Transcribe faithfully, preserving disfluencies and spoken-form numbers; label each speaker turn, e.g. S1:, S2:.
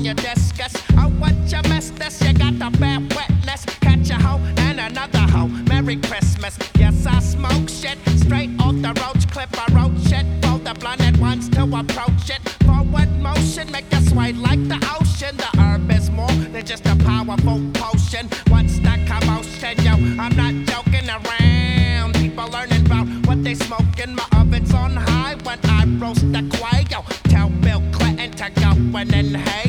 S1: you discuss. Oh, what you missed this? You got the bad witness. Catch a hoe and another hoe. Merry Christmas. Yes, I smoke shit straight off the roach clip. I wrote shit for the blinded ones to approach it. Forward motion, make you sway like the ocean. The herb is more than just a powerful potion. What's that commotion, yo? I'm not joking around. People learning about what they smoking. My oven's on high when I roast the quail. Tell Bill Clinton to go and inhale.